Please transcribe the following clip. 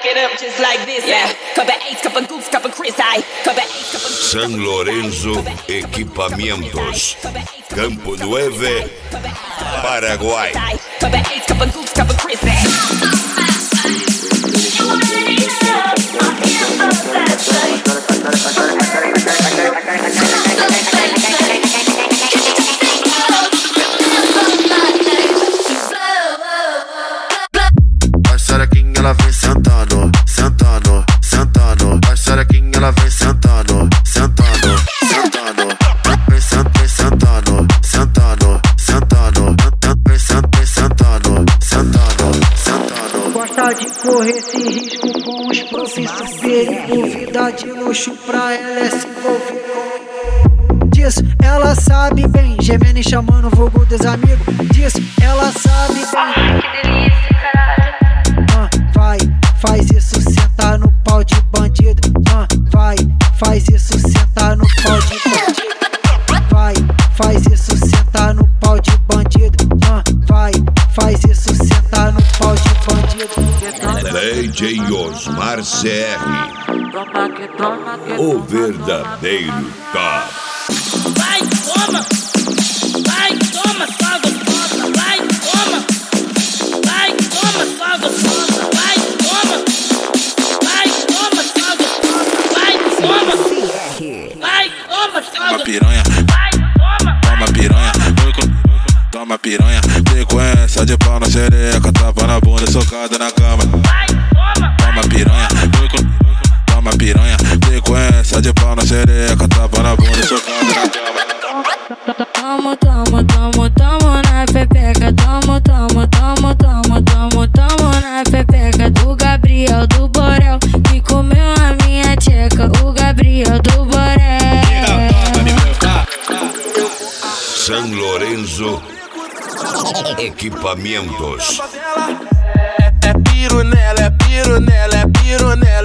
San Lorenzo Equipamientos, Campo Nueve, Paraguay. A xerequinha ela vem sentando, sentando, sentando. A xerequinha ela vem sentando, sentando, sentando. Vem sentando, sentando, sentando. Vem sentando, sentando, sentando. Gosta de correr esse risco com os profissionais. Vida de luxo pra ela é se envolver com. Disso ela sabe bem, gemendo e chamando o vulgo dos amigos. Disso ela sabe bem. Que delícia, caralho. Vai, faz isso, senta no pau de bandido. Vai, faz isso, senta no pau de bandido. Vai, faz isso, senta no pau de bandido. Vai, faz isso, senta no pau de bandido. DJ Osmar CR, o verdadeiro cara. Vai, toma! Vai, toma, sua gostosa! Vai, toma! Vai, toma, sua gostosa! Vai, toma! Vai, toma, sua gostosa! Vai, toma! Vai, toma, sua gostosa! Piranha, Vai, toma! toma piranha, toma piranha. Sequência de pau na xereca, tapa na bunda, socada na cama. Vai, toma! Toma piranha, toma piranha. Sequência de pau na xereca, tapa na bunda, socada na cama. Tomo, tomo, tomo, tomo na pepeca. Tomo, tomo, tomo, tomo, tomo, tomo na pepeca do Gabriel do Borel, que comeu a minha tcheca. O Gabriel do Borel. San Lorenzo Equipamientos. É piro nela, é piro nela, é piro nela.